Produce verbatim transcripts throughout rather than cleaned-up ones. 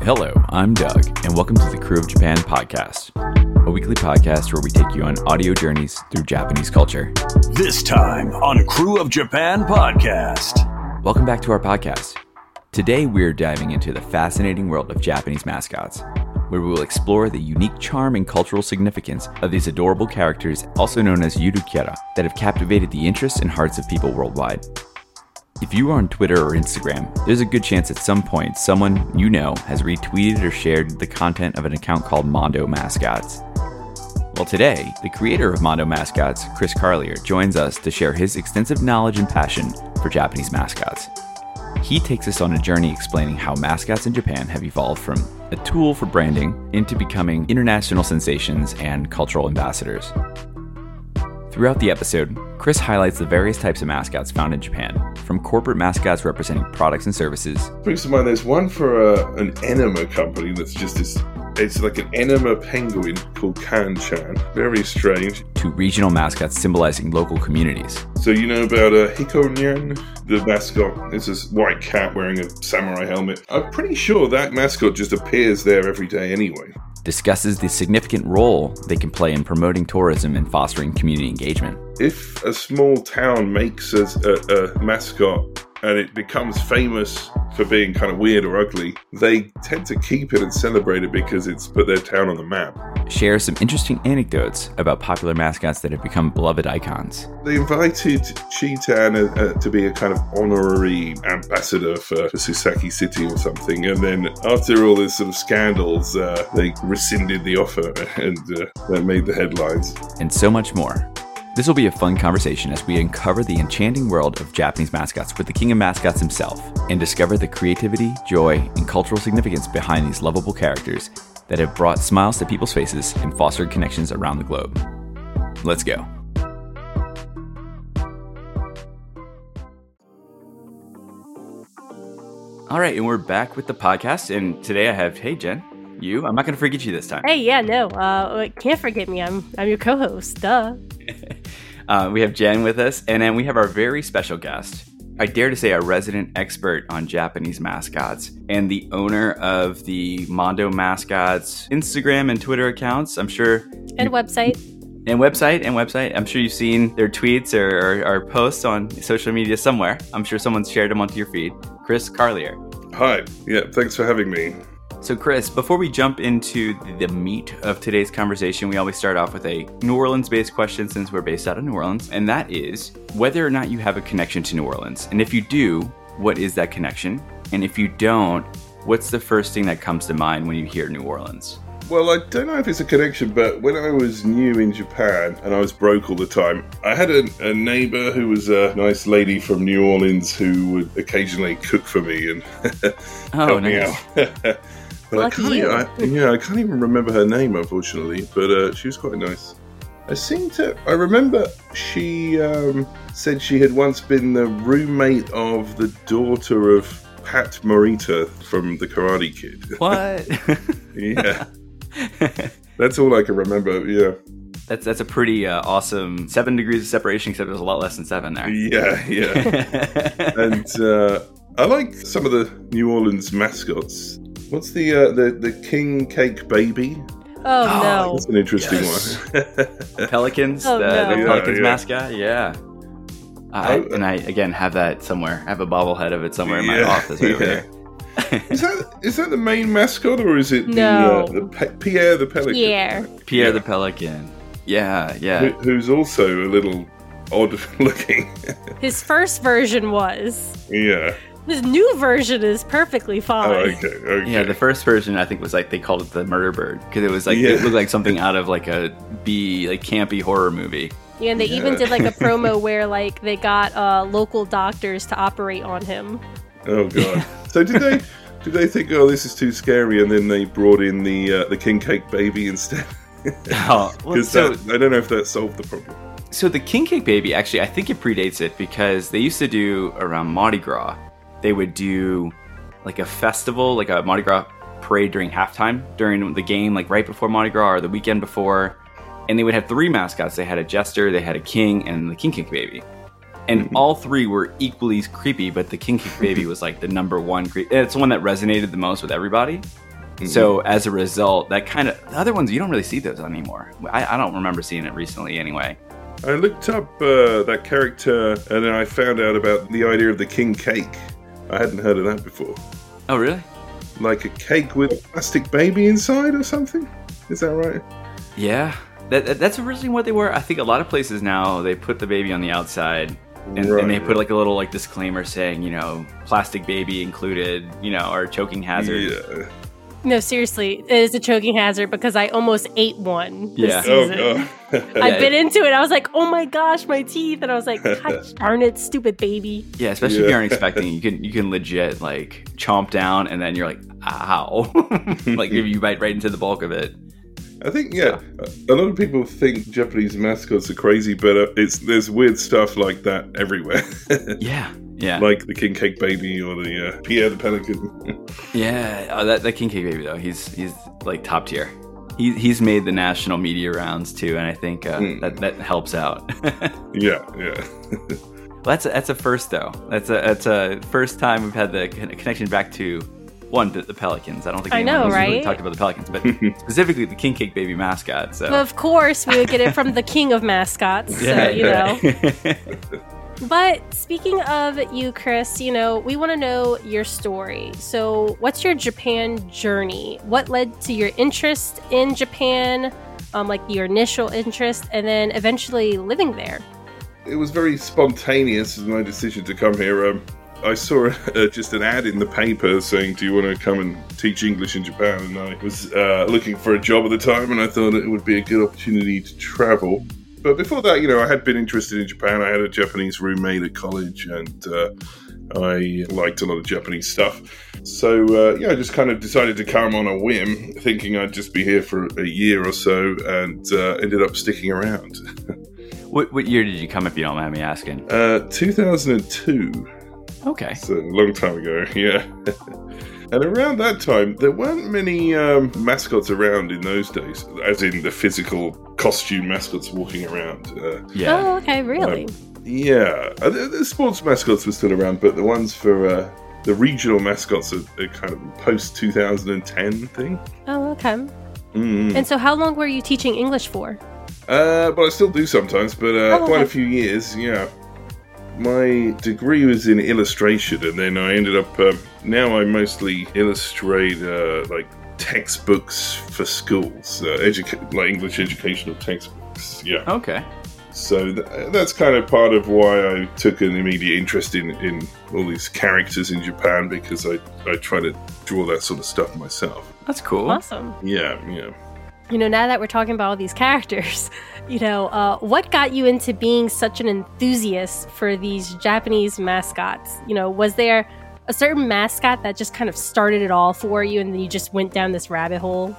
Hello, I'm Doug, and welcome to the Crew of Japan podcast, a weekly podcast where we take you on audio journeys through Japanese culture. This time on Crew of Japan podcast. Welcome back to our podcast. Today we're diving into the fascinating world of Japanese mascots, where we will explore the unique charm and cultural significance of these adorable characters, also known as Yuru-Kera, that have captivated the interests and hearts of people worldwide. If you are on Twitter or Instagram, there's a good chance at some point someone you know has retweeted or shared the content of an account called Mondo Mascots. Well, today, the creator of Mondo Mascots, Chris Carlier, joins us to share his extensive knowledge and passion for Japanese mascots. He takes us on a journey explaining how mascots in Japan have evolved from a tool for branding into becoming international sensations and cultural ambassadors. Throughout the episode, Chris highlights the various types of mascots found in Japan, from corporate mascots representing products and services. Brings to mind, there's one for uh, an enema company that's just this, it's like an enema penguin called Kan-chan. Very strange. To regional mascots symbolizing local communities. So you know about uh, Hiko-nyan, the mascot? It's this white cat wearing a samurai helmet. I'm pretty sure that mascot just appears there every day anyway. Discusses the significant role they can play in promoting tourism and fostering community engagement. If a small town makes a, a, a mascot and it becomes famous for being kind of weird or ugly, they tend to keep it and celebrate it because it's put their town on the map. Share some interesting anecdotes about popular mascots that have become beloved icons. They invited Cheetan uh, uh, to be a kind of honorary ambassador for, for Susaki City or something, and then after all this sort of scandals, uh, they rescinded the offer and uh, that made the headlines. And so much more. This will be a fun conversation as we uncover the enchanting world of Japanese mascots with the king of mascots himself and discover the creativity, joy, and cultural significance behind these lovable characters that have brought smiles to people's faces and fostered connections around the globe. Let's go. All right, and we're back with the podcast, and today I have, hey Jen, you, I'm not going to forget you this time. Hey, yeah, no, uh, can't forget me, I'm I'm your co-host, duh. uh, we have Jen with us, and then we have our very special guest, I dare to say our resident expert on Japanese mascots and the owner of the Mondo Mascots Instagram and Twitter accounts. I'm sure. And you, website. And website, and website. I'm sure you've seen their tweets or, or, or posts on social media somewhere. I'm sure someone's shared them onto your feed. Chris Carlier. Hi. Yeah, thanks for having me. So Chris, before we jump into the meat of today's conversation, we always start off with a New Orleans-based question since we're based out of New Orleans, and that is whether or not you have a connection to New Orleans. And if you do, what is that connection? And if you don't, what's the first thing that comes to mind when you hear New Orleans? Well, I don't know if it's a connection, but when I was new in Japan and I was broke all the time, I had a, a neighbor who was a nice lady from New Orleans who would occasionally cook for me and oh, help nice. me out. But I can't, you. I, yeah, I can't even remember her name, unfortunately. But uh, she was quite nice. I seem to. I remember she um, said she had once been the roommate of the daughter of Pat Morita from The Karate Kid. What? Yeah, that's all I can remember. Yeah, that's that's a pretty uh, awesome seven degrees of separation, except there's a lot less than seven there. Yeah, yeah. And uh, I like some of the New Orleans mascots. What's the uh, the the king cake baby? Oh, oh no, that's an interesting yes. one. Pelicans, oh, the, no. the yeah, Pelicans yeah. mascot, yeah. I, oh, and I again have that somewhere. I have a bobblehead of it somewhere in my yeah, office right yeah. over there. is that is that the main mascot or is it the, no. uh, the Pe- Pierre the Pelican? Pierre, Pierre yeah. the Pelican. Yeah, yeah. Who, who's also a little odd looking. His first version was. Yeah. His new version is perfectly fine. Oh, okay, okay. Yeah, the first version I think was like they called it the Murder Bird because it was like Yeah. it looked like something out of like a B like campy horror movie. Yeah, and they Yeah. even did like a promo where like they got uh, local doctors to operate on him. Oh god. So did they did they think, oh, this is too scary, and then they brought in the uh, the king cake baby instead? Oh, well, Because so I don't know if that solved the problem. so the King Cake Baby actually I think it predates it because they used to do around Mardi Gras. They would do like a festival, like a Mardi Gras parade during halftime during the game, like right before Mardi Gras or the weekend before. And they would have three mascots. They had a jester, they had a king, and the King Cake Baby. And mm-hmm. all three were equally creepy, but the King Cake Baby was like the number one creep. It's the one that resonated the most with everybody. So as a result, that kind of the other ones you don't really see those anymore. I, I don't remember seeing it recently anyway. I looked up uh, that character and then I found out about the idea of the king cake. I hadn't heard of that before. Oh, really? Like a cake with a plastic baby inside or something? Is that right? Yeah. That, that That's originally what they were. I think a lot of places now, they put the baby on the outside and, right, and they put right. like a little like disclaimer saying, you know, plastic baby included, you know, or choking hazard. Yeah. No, seriously, it is a choking hazard because I almost ate one this Yeah. Oh, season. God. I bit into it. I was like, oh my gosh, my teeth. And I was like, God darn it, stupid baby. Yeah, especially if Yeah. you aren't expecting, you can you can legit like chomp down and then you're like, ow. Like if you bite right into the bulk of it. I think, yeah, a lot of people think Japanese mascots are crazy, but uh, it's there's weird stuff like that everywhere. Yeah, yeah. Like the king cake baby or the uh, Pierre the Pelican. Yeah, oh, that, that King Cake baby though, he's he's like top tier. He, he's made the national media rounds too, and I think uh, Mm. that, that helps out. Yeah, yeah. Well, that's a, that's a first though. That's a that's a first time we've had the con- connection back to one the, the Pelicans. I don't think I anyone know, else really right? talked about the Pelicans, but specifically the King Cake baby mascot. So Of course, we would get it from the king of mascots. So, you know. But speaking of you, Chris, you know, we want to know your story. So what's your Japan journey? What led to your interest in Japan, um, like your initial interest, and then eventually living there? It was very spontaneous, my decision to come here. Um, I saw uh, just an ad in the paper saying, do you want to come and teach English in Japan? And I was uh, looking for a job at the time, and I thought it would be a good opportunity to travel. But before that, you know, I had been interested in Japan. I had a Japanese roommate at college, and uh, I liked a lot of Japanese stuff. So, uh, yeah, I just kind of decided to come on a whim, thinking I'd just be here for a year or so, and uh, ended up sticking around. what what year did you come, if you don't mind me asking? uh, two thousand two. Okay. So a long time ago, yeah. And around that time, there weren't many um, mascots around in those days, as in the physical costume mascots walking around. Uh, Yeah. Oh, okay, really? um, yeah, uh, the, the sports mascots were still around, but the ones for uh, the regional mascots are, are kind of post two thousand ten thing. Oh, okay. Mm. And so how long were you teaching English for? Uh, but I still do sometimes, but uh, Oh, quite a okay. few years, yeah. My degree was in illustration, and then I ended up. Um, now I mostly illustrate uh, like textbooks for schools, uh, educa- like English educational textbooks. Yeah. Okay. So th- that's kind of part of why I took an immediate interest in, in all these characters in Japan, because I I try to draw that sort of stuff myself. That's cool. Awesome. Yeah, yeah. You know, now that we're talking about all these characters, you know, uh, what got you into being such an enthusiast for these Japanese mascots? You know, was there a certain mascot that just kind of started it all for you and then you just went down this rabbit hole?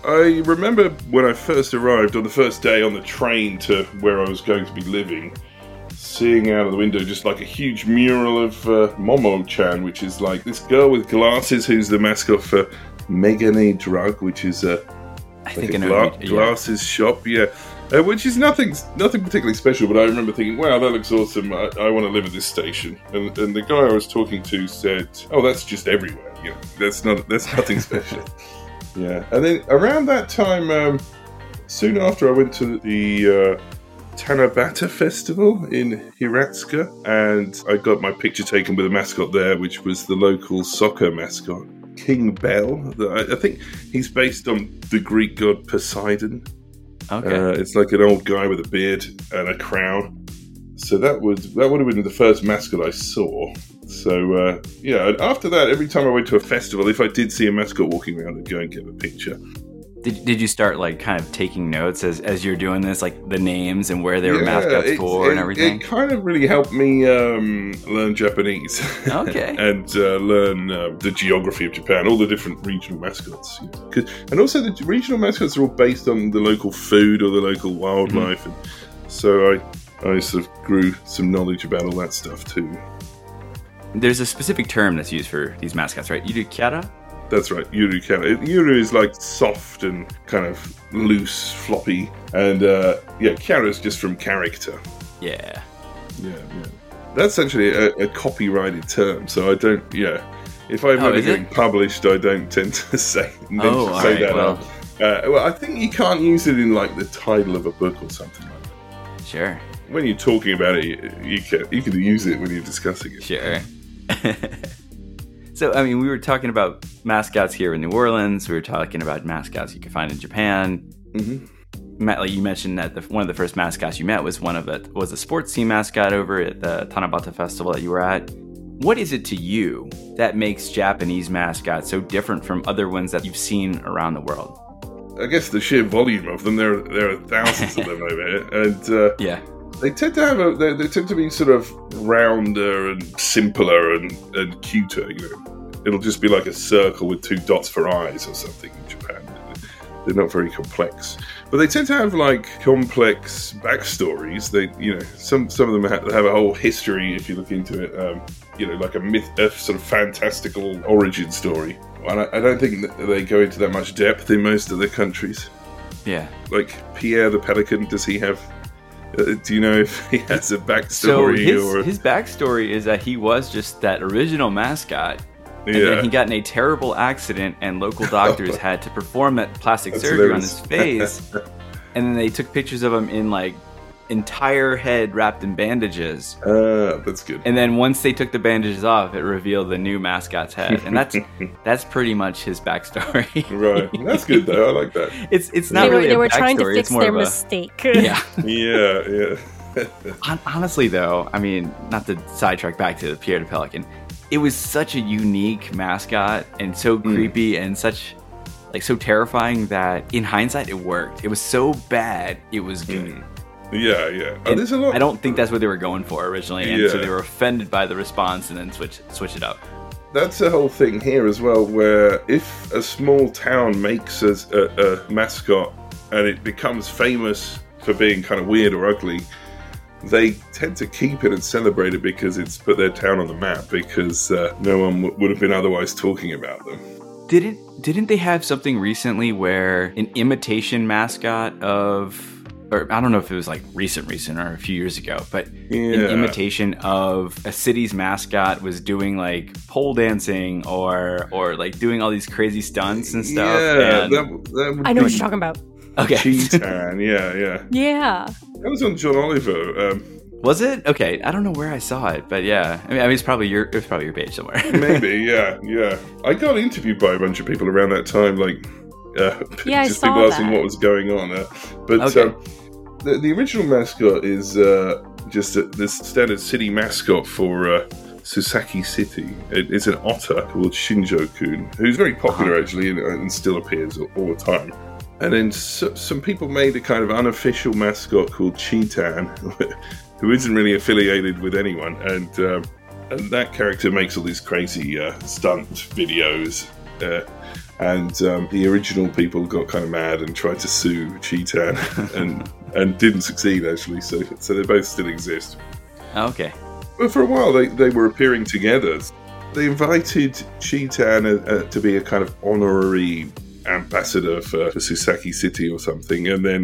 I remember when I first arrived on the first day on the train to where I was going to be living, seeing out of the window just like a huge mural of uh, Momo-chan, which is like this girl with glasses who's the mascot for Megane Drug, which is a, I like think a I know. gla- what you- yeah. glasses shop, yeah. Uh, which is nothing nothing particularly special, but I remember thinking, wow, that looks awesome. I, I want to live at this station. And, and the guy I was talking to said, oh, that's just everywhere. You know, that's not that's nothing special. Yeah. And then around that time, um, soon after, I went to the uh, Tanabata Festival in Hiratsuka, and I got my picture taken with a mascot there, which was the local soccer mascot, King Bell. The- I, I think he's based on the Greek god Poseidon. Okay. Uh, it's like an old guy with a beard and a crown. So that was that would have been the first mascot I saw. So uh, yeah, and after that, every time I went to a festival, if I did see a mascot walking around, I'd go and get a picture. Did, did you start like kind of taking notes as, as you're doing this, like the names and where they were Yeah, mascots it- for it- and everything? It kind of really helped me um, learn Japanese. Okay. And uh, learn uh, the geography of Japan, all the different regional mascots. You know. 'Cause- and also the regional mascots are all based on the local food or the local wildlife. Mm-hmm. And so I, I sort of grew some knowledge about all that stuff too. There's a specific term that's used for these mascots, right? Yurukyara? That's right, Yuru Kyara. Yuru is like soft and kind of loose, floppy. And uh, yeah, Kyara is just from character. Yeah. Yeah, yeah. That's actually a, a copyrighted term, so I don't, yeah. If I'm Oh, ever is getting it? published, I don't tend to say, Oh, all say right, that well. out. Uh, well, I think you can't use it in like the title of a book or something like that. Sure, When you're talking about it, you, you can you can use it when you're discussing it. sure. So, I mean, we were talking about mascots here in New Orleans. We were talking about mascots you can find in Japan. Mm-hmm. Matt, like you mentioned that the, one of the first mascots you met was one of the was a sports team mascot over at the Tanabata Festival that you were at. What is it to you that makes Japanese mascots so different from other ones that you've seen around the world? I guess the sheer volume of them. There, there are thousands of them over here, and uh, Yeah. they tend to have a. They, they tend to be sort of rounder and simpler and, and cuter. You know, it'll just be like a circle with two dots for eyes or something in Japan. They're not very complex, but they tend to have like complex backstories. They, you know, some some of them have, have a whole history. If you look into it, um, you know, like a myth, a sort of fantastical origin story. And I, I don't think that they go into that much depth in most of the countries. Yeah. Like Pierre the Pelican, does he have? Uh, do you know if he has a So backstory his, or? his backstory is that he was just that original mascot. And Yeah. then he got in a terrible accident, and local doctors had to perform that plastic That's surgery on hilarious. his face. And then they took pictures of him in like entire head wrapped in bandages. Ah, that's good. And then once they took the bandages off, it revealed the new mascot's head, and that's that's pretty much his backstory. Right, that's good though. I like that. It's it's not They were, really they a were trying to backstory, fix it's more their of a- mistake. Yeah. Yeah, yeah. Hon- Honestly, though, I mean, not to sidetrack back to the Pierre the Pelican, it was such a unique mascot and so creepy and such like so terrifying that in hindsight it worked. It was so bad, it was good. Yeah, yeah. Oh, And there's a lot. I don't think that's what they were going for originally, and so Yeah. they were offended by the response and then switch switch it up. That's the whole thing here as well, where if a small town makes a, a, a mascot and it becomes famous for being kind of weird or ugly, they tend to keep it and celebrate it because it's put their town on the map, because uh, no one w- would have been otherwise talking about them. Didn't didn't they have something recently where an imitation mascot of, or I don't know if it was like recent, recent or a few years ago, but Yeah. an imitation of a city's mascot was doing like pole dancing or or like doing all these crazy stunts and stuff. Yeah, and, that, that would I know be what you're talking about. okay, Cheetan, yeah, yeah. Yeah. That was on John Oliver. Um, was it okay? I don't know where I saw it, but yeah, I mean, I mean it's probably your it was probably your page somewhere. maybe, yeah, yeah. I got interviewed by a bunch of people around that time, like uh, Yeah, I just saw people asking that. what was going on. Uh, but Okay. um, the, the original mascot is uh, just a, this standard city mascot for uh, Susaki City. It, it's an otter called Shinjo-kun, who's very popular Uh-huh. actually and, and still appears all, all the time. And then so, some people made a kind of unofficial mascot called Cheetan, who isn't really affiliated with anyone, and um, and that character makes all these crazy uh, stunt videos. Uh, and um, the original people got kind of mad and tried to sue Cheetan, and and didn't succeed actually. So so they both still exist. Okay, But for a while they, they were appearing together. They invited Cheetan uh, uh, to be a kind of honorary ambassador for, for Susaki City or something, and then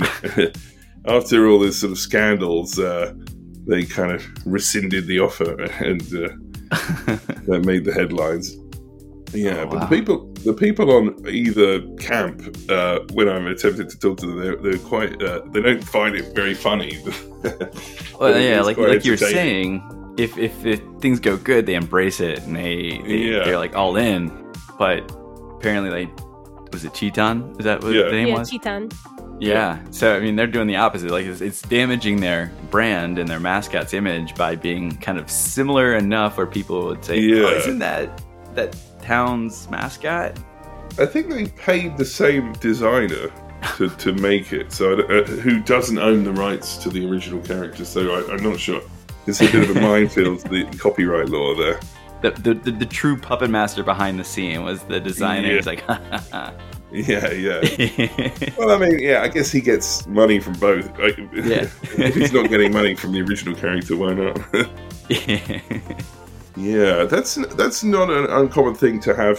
after all this sort of scandals, uh, they kind of rescinded the offer, and uh, that made the headlines. Yeah, Oh, but wow. the people, the people on either camp, uh, when I've attempted to talk to them, they're, they're quite. Uh, they don't find it very funny. well, It yeah, is like quite like you were entertaining. saying, if, if if things go good, they embrace it and they, they Yeah. they're like all in. But apparently, like, was it Cheetan? Is that what Yeah. the name Yeah, was? Cheetan. Yeah. So I mean, they're doing the opposite. Like, it's, it's damaging their brand and their mascot's image by being kind of similar enough where people would say, Yeah. "Oh, isn't that that town's mascot?" I think they paid the same designer to, to make it, so I don't- uh, who doesn't own the rights to the original character? So I, I'm not sure. It's a bit of a minefield, the copyright law there. The, the the the true puppet master behind the scene was the designer. Yeah. He's like, ha, ha, ha. Yeah, yeah. Well, I mean, yeah, I guess he gets money from both. Like, Yeah. if he's not getting money from the original character, why not? Yeah, that's that's not an uncommon thing to have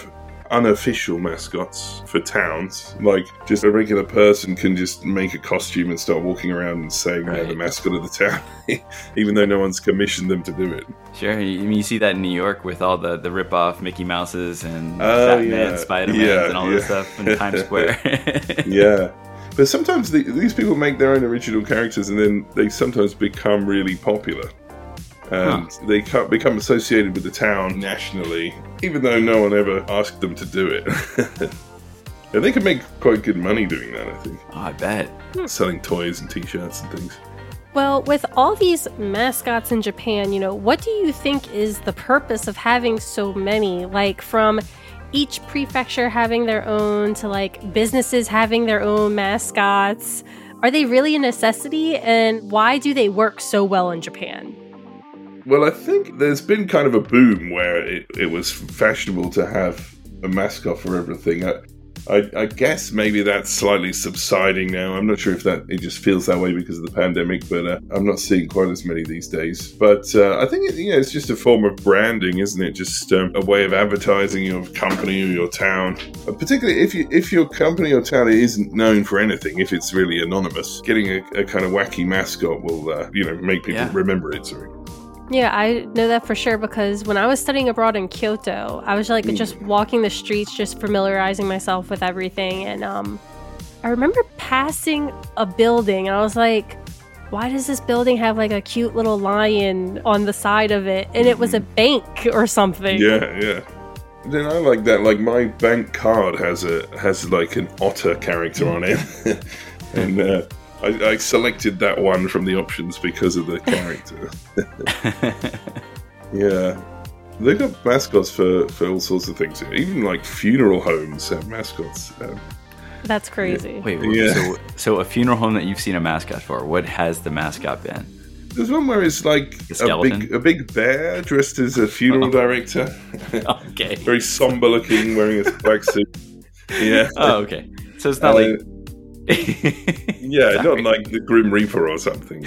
unofficial mascots for towns. Like, just a regular person can just make a costume and start walking around and saying Right. they're the mascot of the town, even though no one's commissioned them to do it. Sure, you, I mean, you see that in New York with all the, the rip-off Mickey Mouses and Oh, Batman, yeah. Spider-Man, Yeah, and all yeah. this stuff in Times Square. Yeah. But sometimes the, these people make their own original characters and then they sometimes become really popular. And Huh. they ca- become associated with the town nationally, even though no one ever asked them to do it. And they can make quite good money doing that, I think. Oh, I bet. Selling toys and t-shirts and things. Well, with all these mascots in Japan, you know, what do you think is the purpose of having so many? Like, from each prefecture having their own to, like, businesses having their own mascots. Are they really a necessity? And why do they work so well in Japan? Well, I think there's been kind of a boom where it, it was fashionable to have a mascot for everything. I, I, I guess maybe that's slightly subsiding now. I'm not sure if that it just feels that way because of the pandemic, but uh, I'm not seeing quite as many these days. But uh, I think it, you know, it's just a form of branding, isn't it? Just um, a way of advertising your company or your town. Uh, particularly if you if your company or town isn't known for anything, if it's really anonymous, getting a, a kind of wacky mascot will uh, you know make people Yeah. remember it. Sorry. Yeah, I know that for sure because when I was studying abroad in Kyoto, I was like just walking the streets, just familiarizing myself with everything. And um, I remember passing a building and I was like, why does this building have like a cute little lion on the side of it? And it was a bank or something. Yeah, yeah. Then I like that. Like my bank card has a has like an otter character on it, and uh, I, I selected that one from the options because of the character. Yeah, they've got mascots for, for all sorts of things. Even like funeral homes have mascots. Um, That's crazy. Wait, Yeah. so so a funeral home that you've seen a mascot for, what has the mascot been? there's one where it's like A a skeleton? big a big bear dressed as a funeral director, Okay. very somber looking, wearing a black suit. Yeah. Oh, okay. So it's not Uh, like... Yeah, Sorry. not like the Grim Reaper or something.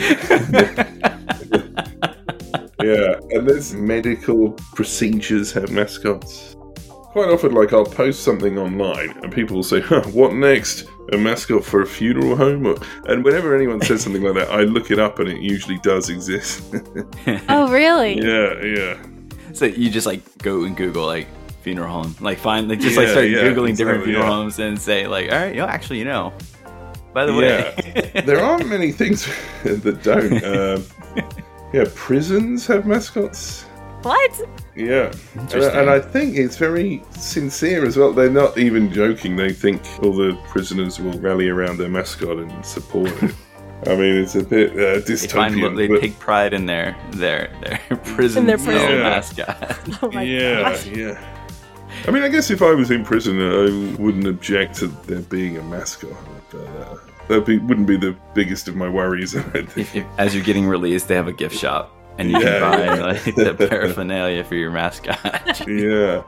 Yeah, and there's medical procedures have mascots. Quite often, like, I'll post something online and people will say, huh, what next? A mascot for a funeral home? Or, and whenever anyone says something like that, I look it up and it usually does exist. Oh, really? Yeah, yeah. So you just like go and Google like funeral home, like find like just like Yeah, start yeah, googling different exactly, funeral yeah. homes and say like, all right, yo, actually, you know, by the Yeah. way, There aren't many things that don't. Um, yeah, prisons have mascots. What? Yeah, and, Interesting. and I think it's very sincere as well. They're not even joking. They think all the prisoners will rally around their mascot and support it. I mean, it's a bit uh, they find dystopian. they but- take pride in their their their prison, In their prison. Yeah. mascot. Oh my yeah, gosh. yeah. I mean, I guess if I was in prison, I wouldn't object to there being a mascot. But, uh, that be, wouldn't be the biggest of my worries. I think. If, if, as you're getting released, they have a gift shop, and you Yeah, can buy yeah. like the paraphernalia for your mascot. Yeah.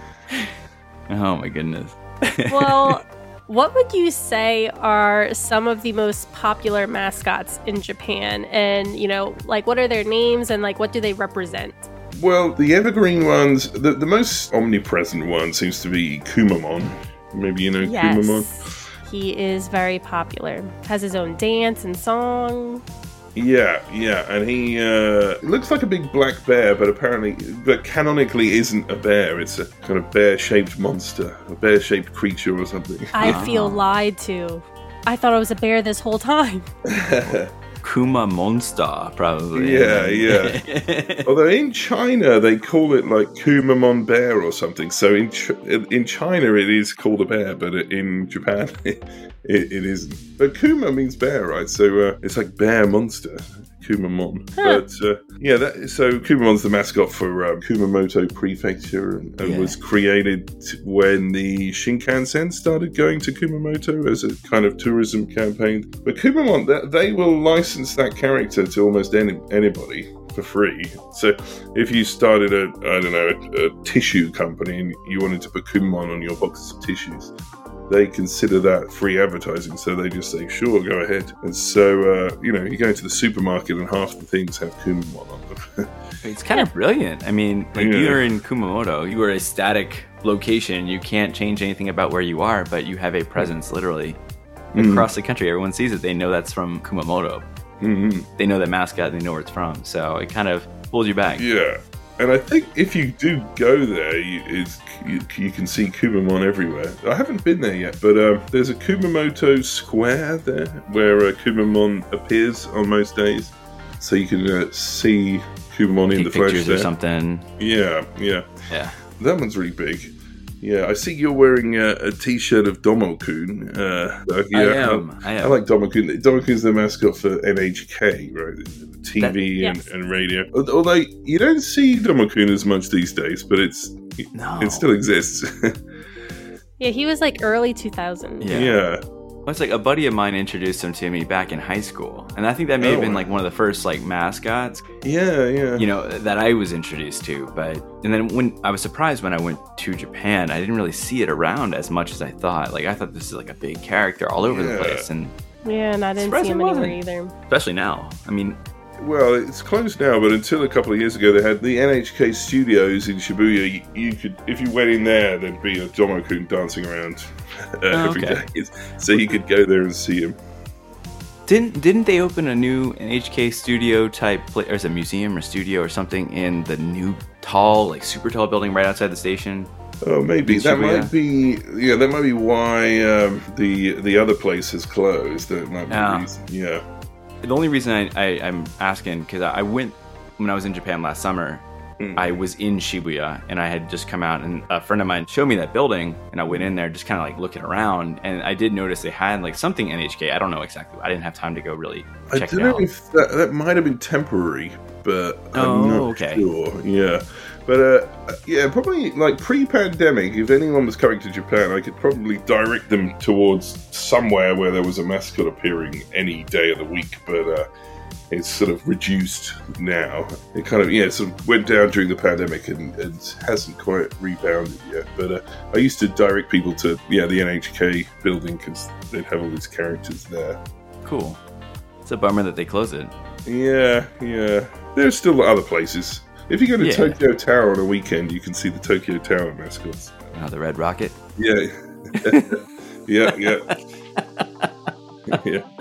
Oh my goodness. Well, what would you say are some of the most popular mascots in Japan? And, you know, like what are their names and like what do they represent? Well, the evergreen ones, the, the most omnipresent one seems to be Kumamon. Maybe you know Kumamon. Yes. He is very popular. Has his own dance and song. Yeah, yeah, and he uh, looks like a big black bear, but apparently, but canonically isn't a bear. It's a kind of bear-shaped monster, a bear-shaped creature or something. I Ah. feel lied to. I thought it was a bear this whole time. Kuma Monster, probably. Yeah, yeah. Although in China they call it like Kumamon bear or something. So in Ch- in China it is called a bear, but in Japan it, it isn't. But Kuma means bear, right? So uh, it's like bear monster. Kumamon. Huh. But uh, yeah, that, so Kumamon's the mascot for um, Kumamoto Prefecture and, and Yeah. was created when the Shinkansen started going to Kumamoto as a kind of tourism campaign. But Kumamon, th- they will license that character to almost any, anybody for free. So if you started a, I don't know, a, a tissue company and you wanted to put Kumamon on your boxes of tissues, they consider that free advertising, so they just say, sure, go ahead. And so, uh, you know, you go into the supermarket and half the things have Kumamon on them. It's kind of brilliant. I mean, like Yeah. you're in Kumamoto, you are a static location. You can't change anything about where you are, but you have a presence literally Mm. across the country. Everyone sees it. They know that's from Kumamoto. Mm-hmm. They know the mascot. They know where it's from. So it kind of pulls you back. Yeah. And I think if you do go there, you, it's, you, you can see Kumamon everywhere. I haven't been there yet, but um, there's a Kumamoto Square there where uh, Kumamon appears on most days. So you can uh, see Kumamon in Take the flesh pictures there. or something. Yeah, yeah. Yeah. That one's really big. Yeah, I see you're wearing a, a t-shirt of Domo-kun. Uh, uh, yeah, I am. I am. I like Domo-kun. Domo-kun's the mascot for N H K, right? T V That- and, yes. and radio. Although you don't see Domo-kun as much these days, but it's No. it still exists. Yeah, he was like early two thousand. Yeah. yeah. Well, it's like a buddy of mine introduced him to me back in high school. And I think that may have Oh, been wow. like one of the first like mascots, Yeah, yeah. you know, that I was introduced to. But, and then when I was surprised when I went to Japan, I didn't really see it around as much as I thought. Like, I thought this is like a big character all over Yeah. the place. And Yeah, and I didn't Surprised see him it wasn't. anywhere either. especially now. I mean, Well, it's closed now, but until a couple of years ago, they had the N H K studios in Shibuya. You, you could, if you went in there, there'd be a Domo-kun dancing around uh, Oh, every okay. day. So you could go there and see him. didn't didn't they open a new N H K studio type place, or is it a museum or studio or something in the new tall, like super tall building right outside the station? Oh, maybe In that Shibuya? might be. Yeah, that might be why um, the the other place has closed. That might be Ah. the reason. Yeah. The only reason I, I, I'm asking, because I went, when I was in Japan last summer, Mm. I was in Shibuya, and I had just come out, and a friend of mine showed me that building, and I went in there just kind of like looking around, and I did notice they had like something N H K. I don't know exactly. I didn't have time to go really I check don't it know out. if that, that might have been temporary, but I'm Oh, not okay. sure. Yeah. But uh, yeah, probably like pre-pandemic, if anyone was coming to Japan, I could probably direct them towards somewhere where there was a mascot appearing any day of the week. But uh, it's sort of reduced now. It kind of yeah, sort of went down during the pandemic and, and hasn't quite rebounded yet. But uh, I used to direct people to yeah the N H K building because they'd have all these characters there. Cool. It's a bummer that they closed it. Yeah, yeah. There's still other places. If you go to Yeah. Tokyo Tower on a weekend, you can see the Tokyo Tower mascots. You know, the Red Rocket. Yeah. yeah, yeah. yeah.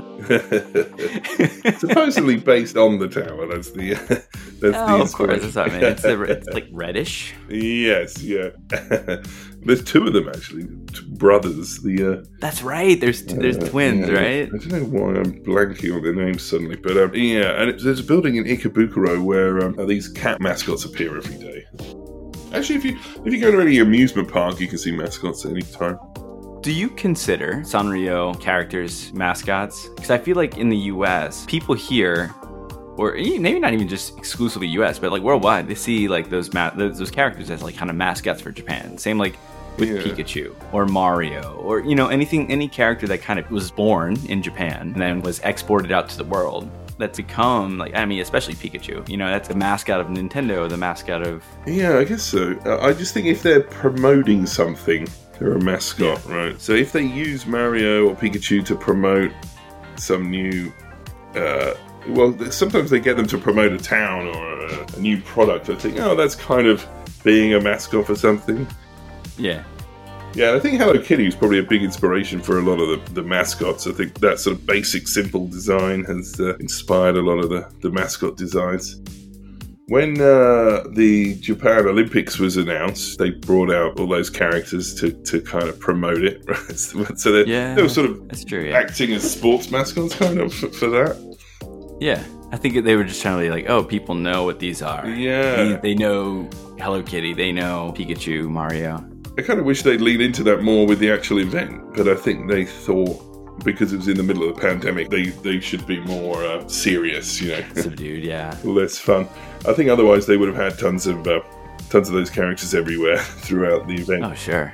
Supposedly based on the tower. That's the that's the Oh, of course. inspiration. That's what I mean. It's, the, it's like reddish. Yes, yeah. There's two of them actually, t- brothers. The uh, That's right. There's there's Uh, twins, yeah, right? I don't know why I'm blanking on their names suddenly, but um, yeah, and it, there's a building in Ikebukuro where um, these cat mascots appear every day. Actually, if you if you go to any amusement park, you can see mascots at any time. Do you consider Sanrio characters mascots? Because I feel like in the U S, people here, or e- maybe not even just exclusively U S, but like worldwide, they see like those ma- those, those characters as like kind of mascots for Japan. Same like with Yeah. Pikachu or Mario or you know anything, any character that kind of was born in Japan and then was exported out to the world. That's become like I mean, especially Pikachu. You know, that's the mascot of Nintendo, the mascot of Yeah, I guess so. Uh, I just think if they're promoting something, they're a mascot, right? So if they use Mario or Pikachu to promote some new, uh, well, sometimes they get them to promote a town or a, a new product. I think, oh, that's kind of being a mascot for something. yeah. Yeah, I think Hello Kitty is probably a big inspiration for a lot of the, the mascots. I think that sort of basic, simple design has uh, inspired a lot of the, the mascot designs. When uh, the Japan Olympics was announced, they brought out all those characters to, to kind of promote it. Right? So they, Yeah, they were sort of That's true. Yeah. acting as sports mascots kind of for, for that. Yeah, I think they were just trying to be like, oh, people know what these are. Yeah. They, they know Hello Kitty, they know Pikachu, Mario. I kind of wish they'd lean into that more with the actual event, but I think they thought because it was in the middle of the pandemic, they, they should be more uh, serious, you know. Subdued, yeah. Less fun. I think otherwise they would have had tons of uh, tons of those characters everywhere throughout the event. Oh, sure.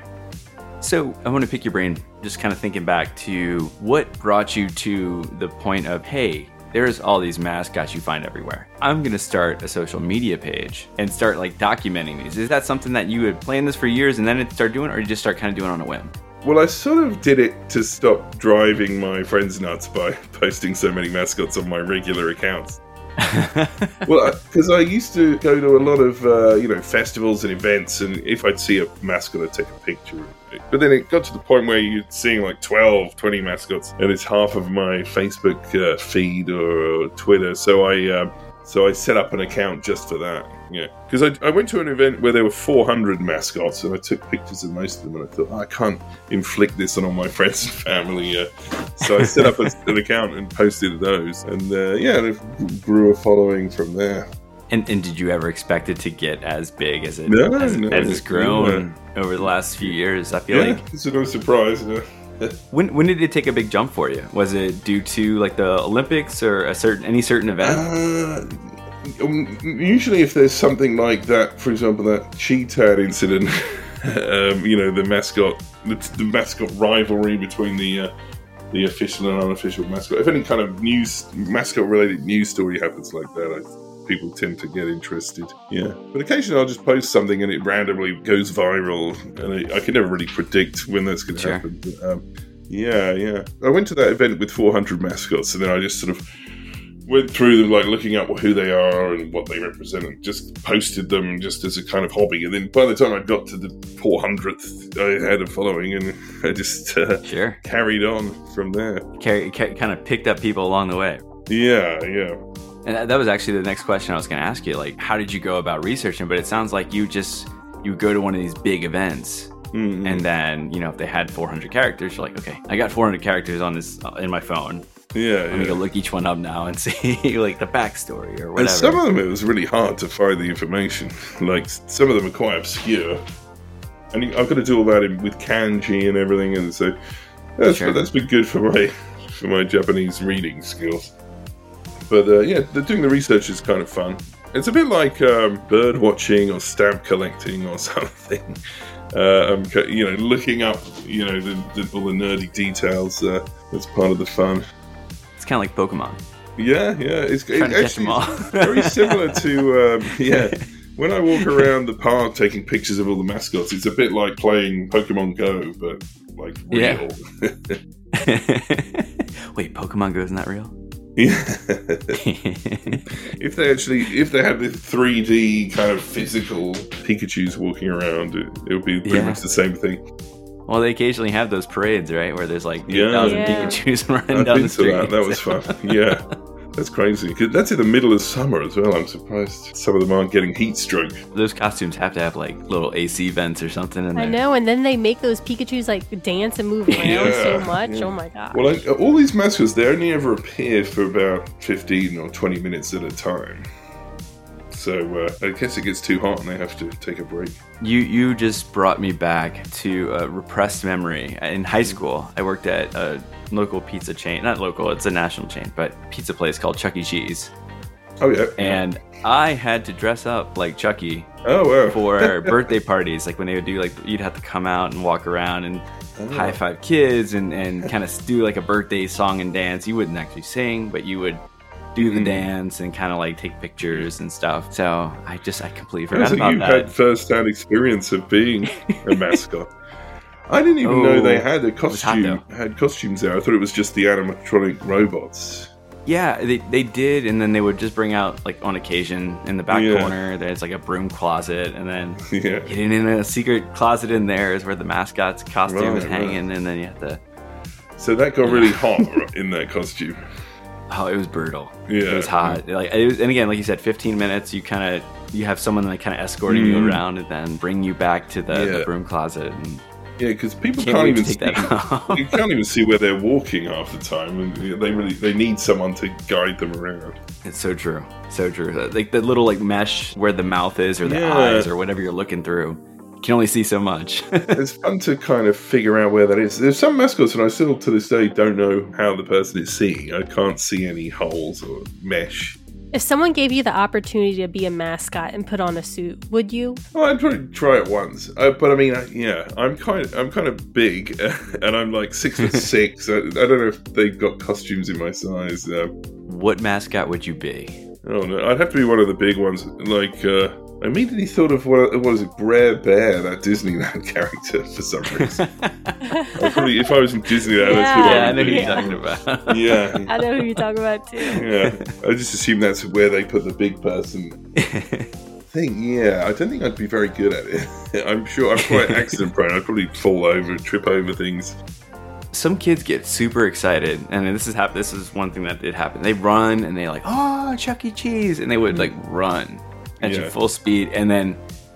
So I want to pick your brain, just kind of thinking back to what brought you to the point of, hey, there's all these mascots you find everywhere. I'm going to start a social media page and start like documenting these. Is that something that you had planned this for years and then it start doing, or you just start kind of doing it on a whim? Well, I sort of did it to stop driving my friends nuts by posting so many mascots on my regular accounts. Well, because I, I used to go to a lot of, uh, you know, festivals and events, and if I'd see a mascot, I'd take a picture of it. But then it got to the point where you're seeing like twelve, twenty mascots, and it's half of my Facebook uh, feed or, or Twitter. So I, uh, so I set up an account just for that. Yeah, because I, I went to an event where there were four hundred mascots, and I took pictures of most of them, and I thought, oh, I can't inflict this on all my friends and family. Uh, so I set up a, an account and posted those, and uh, yeah, it grew a following from there. And, and did you ever expect it to get as big as it no, as, no, as it's grown yeah. over the last few years? I feel yeah, like it's a no surprise. Yeah. when when did it take a big jump for you? Was it due to like the Olympics or a certain any certain event? Uh, Usually if there's something like that, for example, that Cheetah incident, um, you know, the mascot, the, the mascot rivalry between the uh, the official and unofficial mascot. If any kind of news, mascot-related news story happens like that, I, people tend to get interested. Yeah. But occasionally I'll just post something and it randomly goes viral, and I, I can never really predict when that's going to sure. happen. But, um, yeah, yeah. I went to that event with four hundred mascots, and then I just sort of went through them, like looking up who they are and what they represent, and just posted them just as a kind of hobby. And then by the time I got to the four hundredth, I had a following, and I just uh, sure. carried on from there. Carry, ca- kind of picked up people along the way. Yeah, yeah. And that was actually the next question I was going to ask you. Like, how did you go about researching? But it sounds like you just, you go to one of these big events, mm-hmm. and then, you know, if they had four hundred characters, you're like, okay, I got four hundred characters on this uh, in my phone. Yeah, I'm gonna yeah. go look each one up now and see like the backstory or whatever. And some of them it was really hard to find the information. Like some of them are quite obscure, and I've got to do all that in, with kanji and everything. And so that's sure. that's been good for my for my Japanese reading skills. But uh, yeah, the, doing the research is kind of fun. It's a bit like um, bird watching or stamp collecting or something. Uh, um, you know, looking up, you know, the, the, all the nerdy details. Uh, that's part of the fun. It's kind of like Pokemon. Yeah, yeah. It's, it Trying to catch actually them all. very similar to, um, yeah. When I walk around the park taking pictures of all the mascots, it's a bit like playing Pokemon Go, but like real. Yeah. Wait, Pokemon Go isn't that real? Yeah. If they actually, if they had the three D kind of physical Pikachus walking around, it, it would be pretty Yeah. much the same thing. Well, they occasionally have those parades, right? Where there's like Yeah. eight thousand Yeah. Pikachus running I've down been the to street. that. That was fun. Yeah. That's crazy. 'Cause that's in the middle of summer as well. I'm surprised some of them aren't getting heat stroke. Those costumes have to have like little A C vents or something in there. I know, and then they make those Pikachus like dance and move around Yeah, so much. yeah. Oh my god! Well, like, all these mascots, they only ever appear for about fifteen or twenty minutes at a time. So uh, I guess it gets too hot and they have to take a break. You you just brought me back to a repressed memory. In high school, I worked at a local pizza chain. Not local, it's a national chain, but pizza place called Chuck E. Cheese. Oh, yeah. And I had to dress up like Chucky Oh, wow. for birthday parties. Like when they would do, like you'd have to come out and walk around and Oh. high five kids and, and kind of do like a birthday song and dance. You wouldn't actually sing, but you would do the Mm. dance and kind of like take pictures and stuff. So I just, I completely forgot So about you that. had first-hand experience of being a mascot. I didn't even know Oh, they had a was hot, costume. Had costumes there. I thought it was just the animatronic robots. Yeah, they, they did, and then they would just bring out, like, on occasion, in the back Yeah. corner, there's, like, a broom closet, and then Yeah. hidden in a secret closet in there is where the mascot's costume Right, is hanging, right. and then you have to... So that got really hot in that costume. Oh, it was brutal. Yeah. It was hot. Like, it was, and again, like you said, fifteen minutes, you kind of... You have someone, like, kind of escorting you Mm. around and then bring you back to the, the Yeah. broom closet, and... Yeah, because people Can't can't, wait to even take see. that out. You can't even see where they're walking half the time, and they really they need someone to guide them around. It's so true. So true. Like, the little, like, mesh where the mouth is, or the Yeah. eyes, or whatever you're looking through. You can only see so much. It's fun to kind of figure out where that is. There's some mascots, and I still to this day don't know how the person is seeing. I can't see any holes or mesh. If someone gave you the opportunity to be a mascot and put on a suit, would you? Well, I'd probably try it once, uh, but I mean, I, yeah, I'm kind of, I'm kind of big, and I'm like six foot six. I, I don't know if they've got costumes in my size. Uh, What mascot would you be? Oh no, I'd have to be one of the big ones. Like, uh, I immediately thought of what, what was it, Brer Bear, that Disneyland character for some reason. I probably, if I was in Disneyland, Yeah. that's who Yeah, I I know would who be. you're talking about. Yeah, I know who you're talking about too. yeah. I just assume that's where they put the big person thing. Yeah, I don't think I'd be very good at it. I'm sure I'm quite accident prone. I'd probably fall over, trip over things. Some kids get super excited, and this is hap- This is one thing that did happen. They run and they like, oh, Chuck E. Cheese, and they would like run at Yeah. your full speed, and then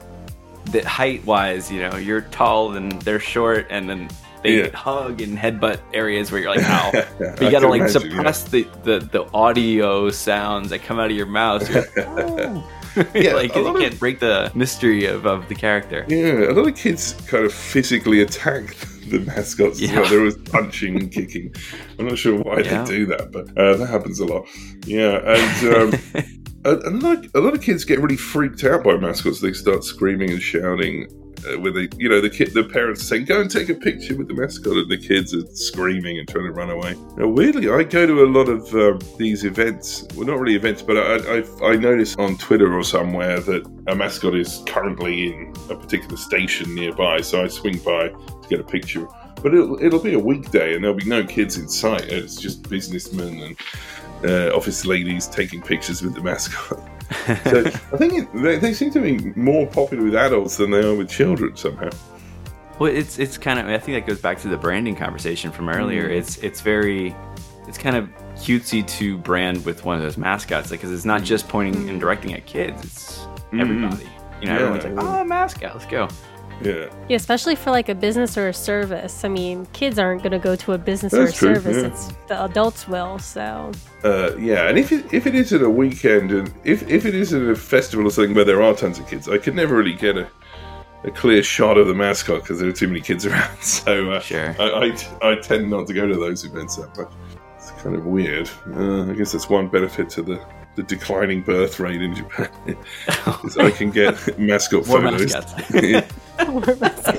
the height wise, you know, you're tall and they're short, and then they Yeah. hug and headbutt areas where you're like, ow. I But you gotta can like imagine, suppress the, the the audio sounds that come out of your mouth. You're like, oh. Yeah, like, a 'cause you lot of- can't break the mystery of, of the character. Yeah, a lot of kids kind of physically attack the mascots as Yeah. well. There was punching and kicking. I'm not sure why Yeah. they do that, but uh, that happens a lot. Yeah, and um, a, a, lot, a lot of kids get really freaked out by mascots. They start screaming and shouting. Uh, where they, you know, the kid, the parents are saying, "Go and take a picture with the mascot," and the kids are screaming and trying to run away. Now, weirdly, I go to a lot of um, these events. Well, not really events, but I, I, I notice on Twitter or somewhere that a mascot is currently in a particular station nearby. So I swing by to get a picture. But it'll, it'll be a weekday, and there'll be no kids in sight. It's just businessmen and uh, office ladies taking pictures with the mascot. So I think it, they, they seem to be more popular with adults than they are with children somehow. Well, it's it's kind of. I think that goes back to the branding conversation from earlier. Mm. It's it's very, it's kind of cutesy to brand with one of those mascots, because it's not just pointing and directing at kids. It's everybody. You know, Yeah. everyone's like, oh, mascot, let's go. Yeah. Yeah, especially for like a business or a service. I mean, kids aren't going to go to a business That's or a true, service. yeah. It's the adults will. So Uh, yeah, and if it, if it is at a weekend, and if, if it is at a festival or something where there are tons of kids, I could never really get a, a clear shot of the mascot because there are too many kids around. So uh, Sure. I, I, I tend not to go to those events that much. It's kind of weird. Uh, I guess that's one benefit to the, the declining birth rate in Japan. is I can get mascot More photos. mascots. yeah. we're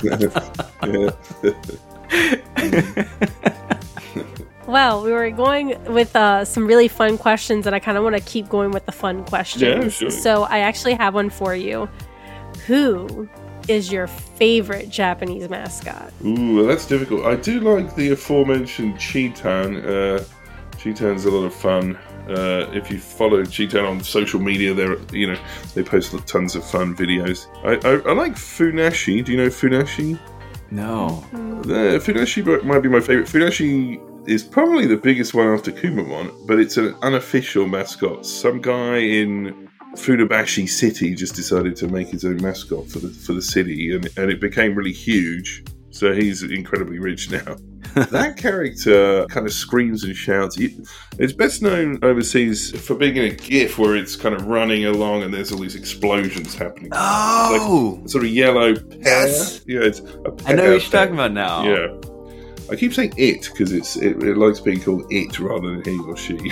yeah. Well, we were going with uh, some really fun questions, and I kind of want to keep going with the fun questions. Yeah, sure. So I actually have one for you. Who is your favorite Japanese mascot? Ooh, well, that's difficult. I do like the aforementioned Cheetan. Uh, Cheetan's a lot of fun. Uh, if you follow Cheetan on social media, they're you know they post tons of fun videos. I, I, I like Funashi. Do you know Funashi? No. The Funashi might be my favorite. Funashi is probably the biggest one after Kumamon, but it's an unofficial mascot. Some guy in Funabashi City just decided to make his own mascot for the for the city, and, and it became really huge. So he's incredibly rich now. That character kind of screams and shouts. It's best known overseas for being in a GIF where it's kind of running along and there's all these explosions happening. Oh! It's sort of yellow pear. Yes! Yeah, it's a I know what you're pear. talking about now. Yeah. I keep saying it because it's it, it likes being called it rather than he or she.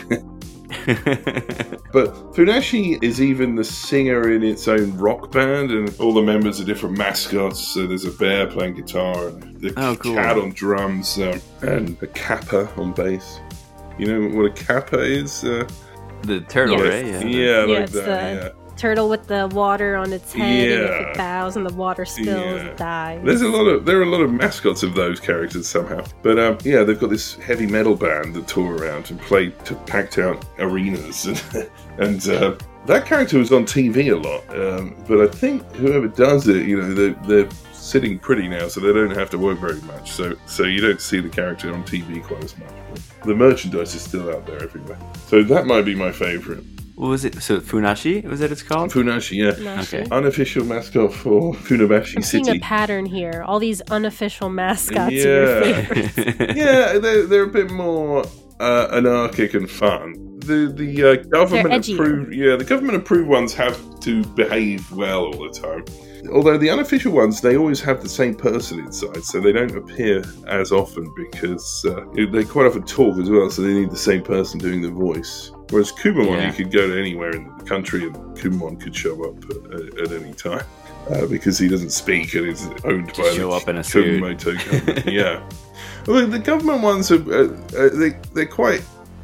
But Funashi is even the singer in its own rock band, and all the members are different mascots. So there's a bear playing guitar, and the Oh, cool. cat on drums, um, and a kappa on bass. You know what a kappa is? Uh, The turtle, Yes. right? Yeah. yeah, Yeah, like it's that. the- Yeah. Turtle with the water on its head, and if Yeah. it bows and the water spills, Yeah. it dies. There's a lot of there are a lot of mascots of those characters somehow, but um, yeah, they've got this heavy metal band that tour around and play to packed out arenas, and, and uh, that character was on T V a lot. Um, but I think whoever does it, you know, they're, they're sitting pretty now, so they don't have to work very much. So so you don't see the character on T V quite as much. But the merchandise is still out there everywhere. So that might be my favourite. What was it? So Funashi, was that it's called? Funashi, yeah. Funashi. Okay. Unofficial mascot for Funabashi I'm seeing City. a pattern here. All these unofficial mascots are your Yeah. favorite. Yeah, they're, they're a bit more uh, anarchic and fun. The the uh, government edgier. approved, yeah, the government approved ones have to behave well all the time. Although the unofficial ones, they always have the same person inside, so they don't appear as often because uh, they quite often talk as well, so they need the same person doing the voice. Whereas Kumamon, Yeah. you could go to anywhere in the country and Kumamon could show up at, at any time. Uh, because he doesn't speak and is owned by show the up in a suit. Kumamoto government. Yeah. Well, the government ones are uh, uh, they they're quite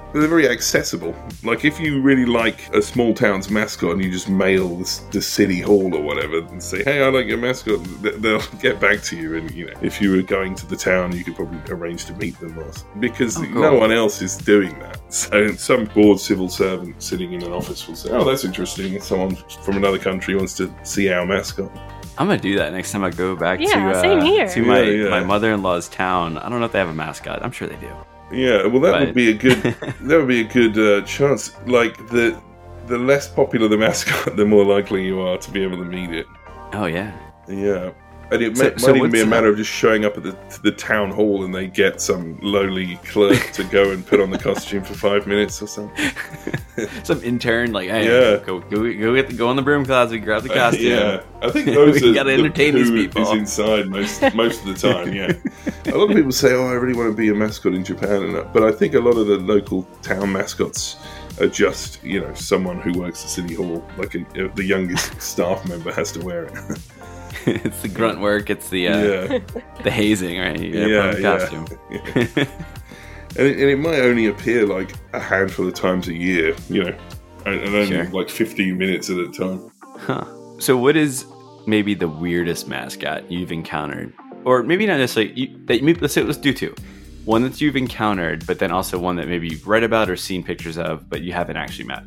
they're very accessible. Like, if you really like a small town's mascot and you just mail the, the city hall or whatever and say, hey, I like your mascot, they'll get back to you. And, you know, if you were going to the town, you could probably arrange to meet them. Or, because oh, cool. no one else is doing that. So some bored civil servant sitting in an office will say, oh, that's interesting. Someone from another country wants to see our mascot. I'm going to do that next time I go back yeah, to, uh, same here. to my, yeah, yeah. my mother-in-law's town. I don't know if they have a mascot. I'm sure they do. Yeah, well, that but... would be a good that would be a good uh, chance. Like, the the less popular the mascot, the more likely you are to be able to meet it. Oh, yeah. Yeah. And it so, might, so might even be a uh, matter of just showing up at the, the town hall and they get some lowly clerk to go and put on the costume for five minutes or something. Some intern, like, hey, yeah. go go go get the, go in the broom closet, grab the costume. Uh, yeah, I think those we are gotta the, entertain these who people. is inside most most of the time. Yeah, a lot of people say, "Oh, I really want to be a mascot in Japan," and that, but I think a lot of the local town mascots are just, you know, someone who works at City Hall, like a, a, the youngest staff member has to wear it. It's the grunt work. It's the uh, yeah. the hazing, right? You yeah, put on the yeah. costume. yeah. And, it, and it might only appear like a handful of times a year, you know, and, and only Sure. like fifteen minutes at a time. Huh. So, what is maybe the weirdest mascot you've encountered, or maybe not necessarily? You, that maybe let's say let's do two. One that you've encountered, but then also one that maybe you've read about or seen pictures of, but you haven't actually met.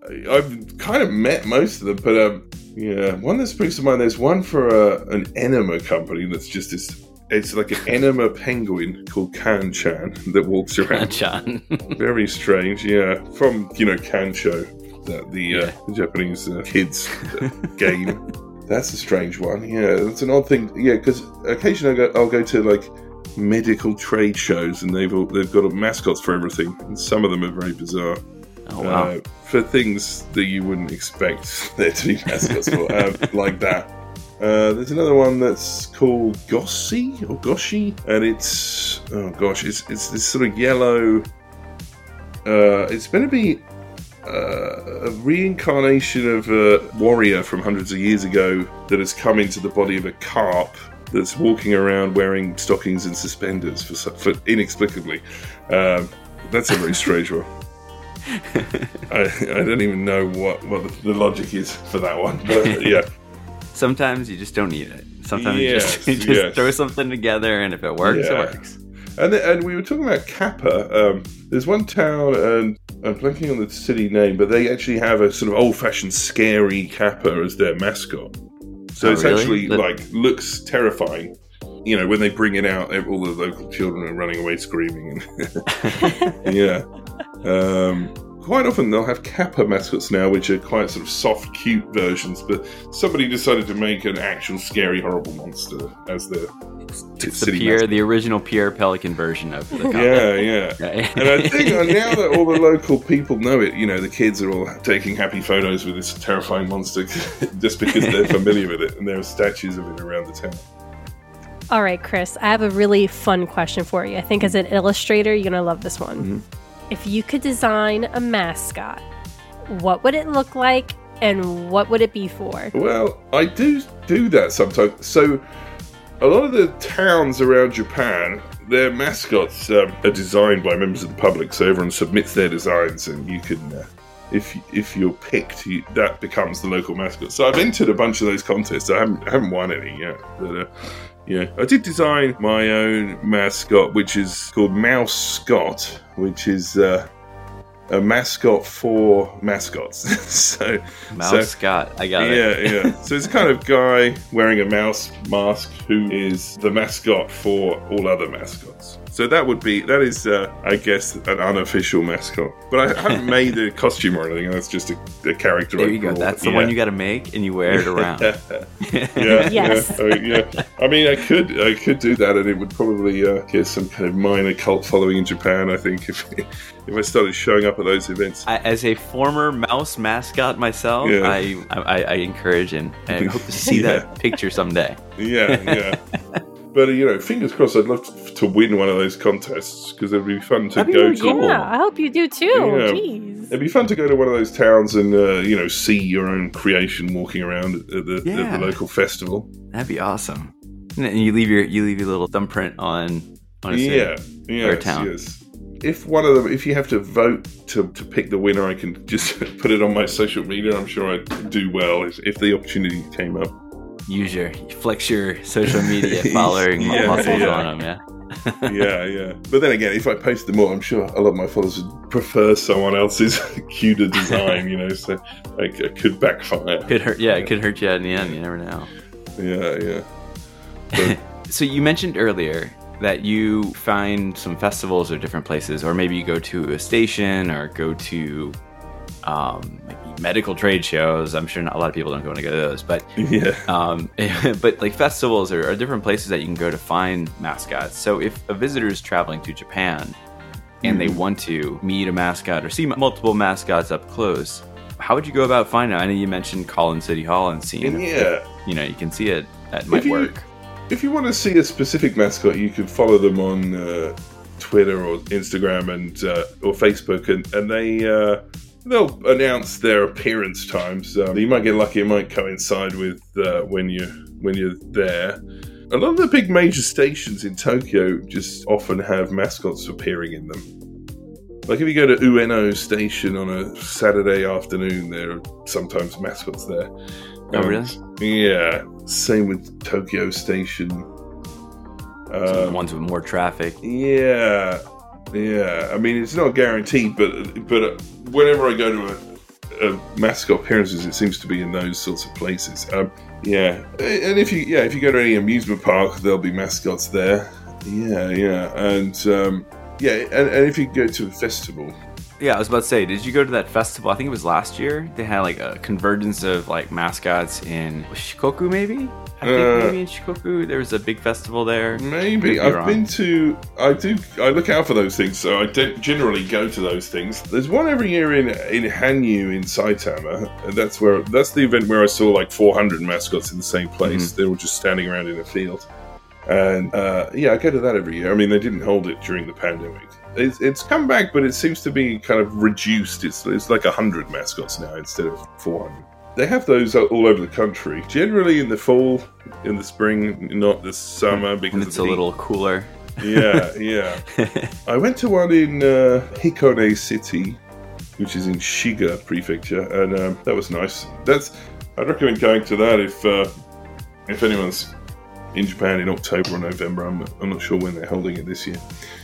I've kind of met most of them, but um, yeah, one that springs to mind. There's one for uh, an enema company that's just this. It's like an enema penguin called Kan-chan that walks around. Kan-chan. Very strange, yeah. From, you know, Kancho, the, the, Yeah. uh, the Japanese uh, kids game. That's a strange one. Yeah, that's an odd thing. Yeah, because occasionally I'll go, I'll go to like medical trade shows, and they've all, they've got mascots for everything, and some of them are very bizarre. Oh wow! Uh, for things that you wouldn't expect there to be mascots for, um, like that. Uh, there's another one that's called Gossi or Goshi, and it's oh gosh, it's it's this sort of yellow. Uh, it's meant to be uh, a reincarnation of a warrior from hundreds of years ago that has come into the body of a carp that's walking around wearing stockings and suspenders for, for inexplicably. Um, that's a very strange one. I, I don't even know what, what the, the logic is for that one, but yeah. Sometimes you just don't need it. Sometimes yes, you just, you just yes. throw something together, and if it works, yeah. it works. And the, and we were talking about Kappa. Um, there's one town, and I'm blanking on the city name, but they actually have a sort of old-fashioned scary Kappa as their mascot. So Oh, it's really? actually The- like looks terrifying. You know, when they bring it out, all the local children are running away screaming. And yeah. Um, quite often they'll have Kappa mascots now, which are quite sort of soft, cute versions. But somebody decided to make an actual scary, horrible monster as their It's the Pierre, the original Pierre Pelican version of the comic. Yeah, yeah. Right? And I think now that all the local people know it, you know, the kids are all taking happy photos with this terrifying monster just because they're familiar with it, and there are statues of it around the town. All right, Chris, I have a really fun question for you. I think as an illustrator, you're going to love this one. Mm-hmm. If you could design a mascot, what would it look like and what would it be for? Well, I do do that sometimes. So a lot of the towns around Japan, their mascots um, are designed by members of the public, so everyone submits their designs, and you can, uh, if if you're picked, you, that becomes the local mascot. So I've entered a bunch of those contests. I haven't I haven't won any yet, but uh, yeah, I did design my own mascot, which is called Mouse Scott, which is uh, a mascot for mascots. so Mouse so, Scott, I got yeah, it. yeah. So it's kind of guy wearing a mouse mask who is the mascot for all other mascots. So that would be, that is, uh, I guess, an unofficial mascot. But I haven't made the costume or anything. That's just a, a character. There I you go. draw. That's the yeah. one you got to make, and you wear it around. yeah, Yes. yeah, uh, yeah. I mean, I could, I could do that, and it would probably uh, get some kind of minor cult following in Japan. I think if if I started showing up at those events. I, as a former mouse mascot myself, Yeah. I, I I encourage and, and hope to see Yeah. that picture someday. Yeah, yeah. But, uh, you know, fingers crossed, I'd love to, to win one of those contests, because it'd be fun to That'd be go really to. cool. Yeah, I hope you do too. Yeah. Jeez. It'd be fun to go to one of those towns and, uh, you know, see your own creation walking around at the, Yeah. at the local festival. That'd be awesome. And you leave your you leave your little thumbprint on on a city Yeah, or a yes, town. yes. if one of them, if you have to vote to, to pick the winner, I can just put it on my social media. I'm sure I'd do well if, if the opportunity came up. Use your flex your social media following yeah, muscles yeah. on them, yeah. yeah, yeah. But then again, if I post them more, I'm sure a lot of my followers would prefer someone else's cuter design, you know, so like, it could backfire. Could hurt, yeah, it could hurt you in the end. You never know. Yeah, yeah. But, so you mentioned earlier that you find some festivals or different places, or maybe you go to a station or go to um, maybe medical trade shows. I'm sure not a lot of people don't want to go to those, but yeah. Um, but like festivals are, are different places that you can go to find mascots. So if a visitor is traveling to Japan and mm-hmm. they want to meet a mascot or see multiple mascots up close, how would you go about finding it? I know you mentioned calling City Hall and seeing yeah. if, you know, you can see it. That might if you, work. If you want to see a specific mascot, you can follow them on uh, Twitter or Instagram and uh, or Facebook, and, and they... Uh, They'll announce their appearance times. Um, you might get lucky; it might coincide with uh, when you when you're there. A lot of the big major stations in Tokyo just often have mascots appearing in them. Like if you go to Ueno Station on a Saturday afternoon, there are sometimes mascots there. Oh, um, really? Yeah. Same with Tokyo Station. Um, so the ones with more traffic. Yeah. Yeah, I mean, it's not guaranteed, but but whenever I go to a, a mascot appearances, it seems to be in those sorts of places. Um, yeah, and if you yeah if you go to any amusement park, there'll be mascots there. Yeah, yeah, and um, yeah, and, and if you go to a festival. Yeah, I was about to say, did you go to that festival? I think it was last year. They had like a convergence of like mascots in Shikoku, maybe. I think Uh, maybe in Shikoku there was a big festival there. Maybe. I've wrong. been to. I do. I look out for those things, so I don't generally go to those things. There's one every year in in Hanyu in Saitama, and that's where that's the event where I saw like four hundred mascots in the same place. Mm-hmm. They were just standing around in a field, and uh, yeah, I go to that every year. I mean, they didn't hold it during the pandemic. It's, it's come back, but it seems to be kind of reduced. It's it's like a hundred mascots now instead of four hundred. They have those all over the country. Generally in the fall, in the spring, not the summer because when it's of the a little cooler. Yeah, yeah. I went to one in uh, Hikone City, which is in Shiga Prefecture, and um, that was nice. That's I'd recommend going to that if uh, if anyone's in Japan in October or November. I'm I'm not sure when they're holding it this year.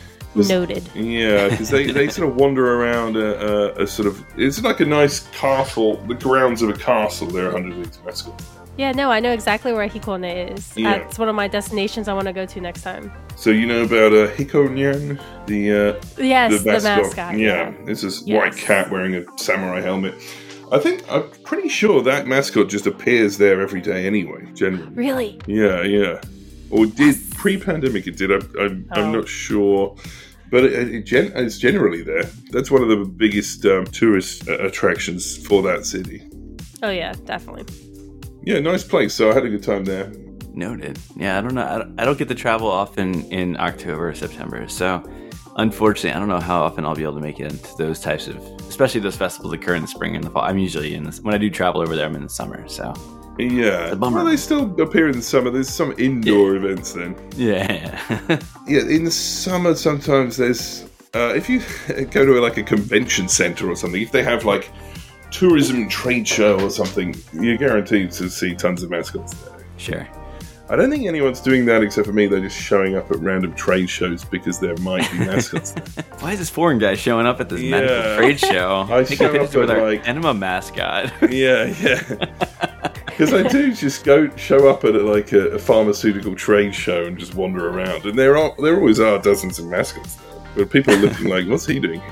Noted. Yeah, because they, they sort of wander around a, a, a sort of... It's like a nice castle, the grounds of a castle. There are hundreds of these mascots. Yeah, no, I know exactly where Hikone is. Yeah. That's one of my destinations I want to go to next time. So you know about uh, Hikonyan? The, uh, yes, the mascot? The mascot yeah, yeah. It's this yes. white cat wearing a samurai helmet. I think, I'm pretty sure that mascot just appears there every day anyway, generally. Really? Yeah, yeah. Or did pre-pandemic it did. I, I'm, oh. I'm not sure, but it, it gen, it's generally there. That's one of the biggest um, tourist uh, attractions for that city. Oh yeah, definitely. Yeah, nice place. So I had a good time there. Noted. Yeah, I don't know. I don't, I don't get to travel often in October or September, so unfortunately, I don't know how often I'll be able to make it into those types of, especially those festivals that occur in the spring and the fall. I'm usually in this when I do travel over there. I'm in the summer, so. Yeah, well, they still appear in the summer. There's some indoor yeah. events then. Yeah, yeah. In the summer, sometimes there's uh, if you go to like a convention center or something. If they have like tourism trade show or something, you're guaranteed to see tons of mascots there. Sure. I don't think anyone's doing that except for me. They're just showing up at random trade shows because there might be mascots there. Why is this foreign guy showing up at this yeah. medical trade show? I show up with at our like enema mascot. yeah, yeah. Because I do just go show up at like a, a pharmaceutical trade show and just wander around, and there are there always are dozens of mascots there. But people are looking like, "What's he doing?"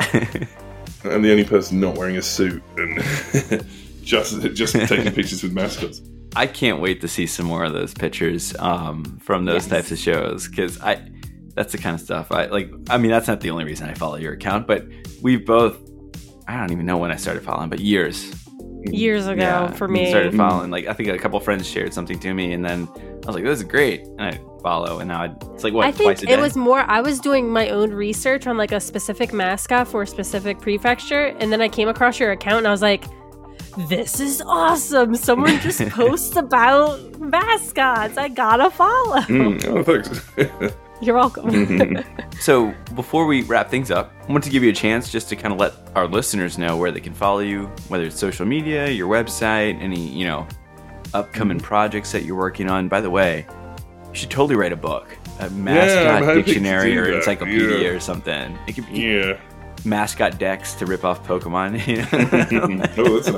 I'm the only person not wearing a suit and just just taking pictures with mascots. I can't wait to see some more of those pictures um, from those yes. types of shows because I that's the kind of stuff I like. I mean, that's not the only reason I follow your account, but we've both. I don't even know when I started following, but years. Years ago yeah, for me. I started following, like, I think a couple friends shared something to me, and then I was like, this is great. And I follow, and now I, it's like, what, I think twice a day? It was more, I was doing my own research on, like, a specific mascot for a specific prefecture, and then I came across your account, and I was like, this is awesome. Someone just posts about mascots. I gotta follow. Mm, oh, thanks. You're welcome. So before we wrap things up, I want to give you a chance just to kind of let our listeners know where they can follow you, whether it's social media, your website, any, you know, upcoming projects that you're working on. By the way, you should totally write a book, a mascot yeah, dictionary or that. encyclopedia yeah. or something. It could be yeah. mascot decks to rip off Pokemon. Oh, that's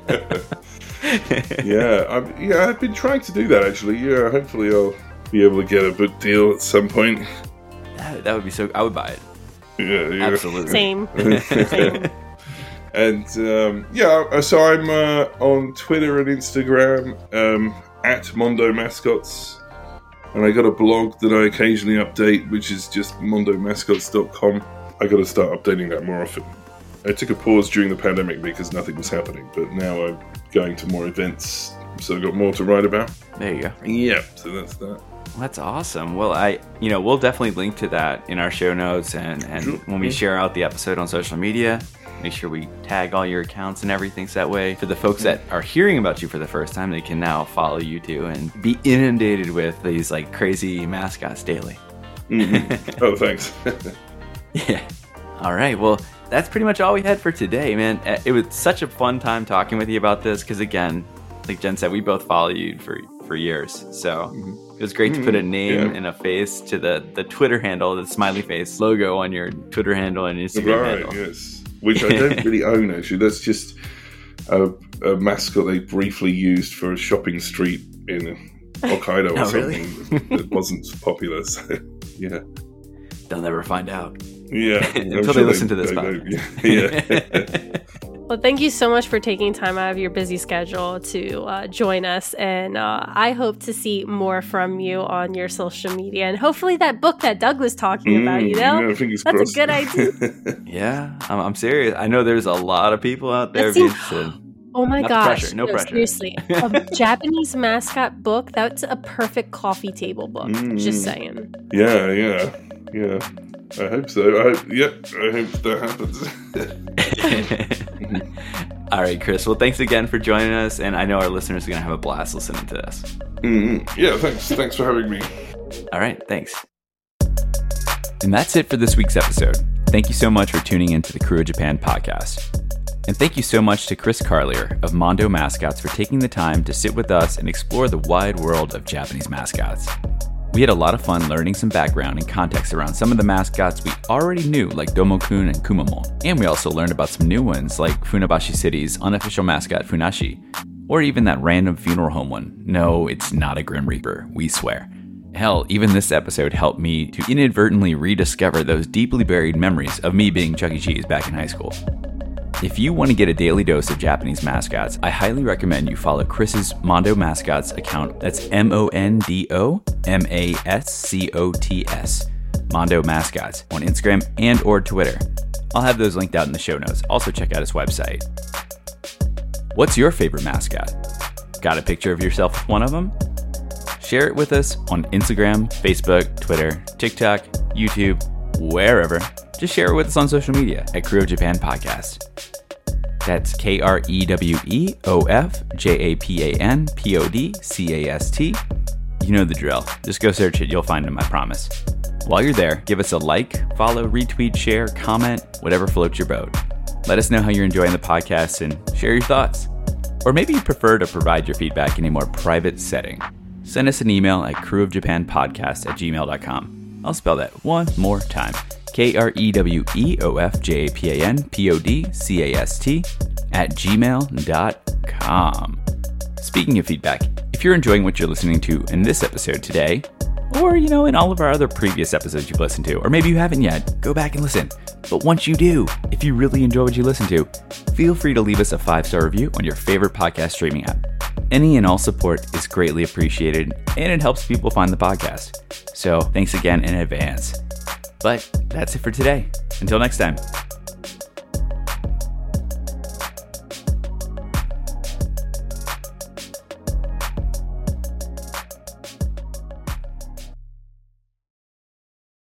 an idea. yeah, I've, yeah, I've been trying to do that actually. Yeah, hopefully I'll be able to get a book deal at some point. That, that would be so. I would buy it. Yeah, yeah. Absolutely. Same. Same. And um, yeah, so I'm uh, on Twitter and Instagram um, at Mondo Mascots, and I got a blog that I occasionally update, which is just mondo mascots dot com. I got to start updating that more often. I took a pause during the pandemic because nothing was happening, but now I'm going to more events, so I've got more to write about. There you go. Yeah, so that's that. That's awesome. Well, I, you know, we'll definitely link to that in our show notes, and, and Sure. when we share out the episode on social media, make sure we tag all your accounts and everything, so that way for the folks that are hearing about you for the first time, they can now follow you too and be inundated with these like crazy mascots daily. Mm-hmm. Oh, thanks. Yeah. All right. Well, that's pretty much all we had for today, man. It was such a fun time talking with you about this because, again, like Jen said, we both follow you for, for years. So it was great to put a name Yeah. and a face to the, the Twitter handle, the smiley face logo on your Twitter handle and Instagram Right, handle. yes. Which I don't really own, actually. That's just a, a mascot they briefly used for a shopping street in Hokkaido or Oh, something really? that wasn't popular. So, yeah. They'll never find out. Yeah. Until I'm they sure listen to this they podcast. don't. Yeah. Well, thank you so much for taking time out of your busy schedule to uh, join us. And uh, I hope to see more from you on your social media. And hopefully that book that Doug was talking about, you know, Mm, yeah, fingers that's crossed. a good idea. Yeah, I'm, I'm serious. I know there's a lot of people out there Let's be see. interested. Oh my Not gosh. pressure, no pressure. Seriously. A Japanese mascot book, that's a perfect coffee table book. Mm. Just saying. Yeah, yeah, yeah. I hope so. I hope, yep, I hope that happens. All right, Chris. Well, thanks again for joining us, and I know our listeners are going to have a blast listening to this. Mm-hmm. Yeah, thanks. Thanks for having me. All right, thanks. And that's it for this week's episode. Thank you so much for tuning into the Crew of Japan podcast. And thank you so much to Chris Carlier of Mondo Mascots for taking the time to sit with us and explore the wide world of Japanese mascots. We had a lot of fun learning some background and context around some of the mascots we already knew, like Domo-kun and Kumomo. And we also learned about some new ones, like Funabashi City's unofficial mascot, Funashi. Or even that random funeral home one. No, it's not a Grim Reaper, we swear. Hell, even this episode helped me to inadvertently rediscover those deeply buried memories of me being Chuck E. Cheese back in high school. If you want to get a daily dose of Japanese mascots, I highly recommend you follow Chris's Mondo Mascots account. That's M O N D O M A S C O T S, Mondo Mascots, on Instagram and or Twitter. I'll have those linked out in the show notes. Also check out his website. What's your favorite mascot? Got a picture of yourself with one of them? Share it with us on Instagram, Facebook, Twitter, TikTok, YouTube, wherever. Just share it with us on social media at Crew of Japan Podcast. That's K R E W E O F J A P A N P O D C A S T. You know the drill. Just go search it. You'll find them, I promise. While you're there, give us a like, follow, retweet, share, comment, whatever floats your boat. Let us know how you're enjoying the podcast and share your thoughts. Or maybe you prefer to provide your feedback in a more private setting. Send us an email at crew of japan podcast at gmail dot com. I'll spell that one more time. K R E W E O F J A P A N P O D C A S T at gmail dot com. Speaking of feedback, if you're enjoying what you're listening to in this episode today, or, you know, in all of our other previous episodes you've listened to, or maybe you haven't yet, go back and listen. But once you do, if you really enjoy what you listen to, feel free to leave us a five-star review on your favorite podcast streaming app. Any and all support is greatly appreciated, and it helps people find the podcast. So thanks again in advance. But that's it for today. Until next time.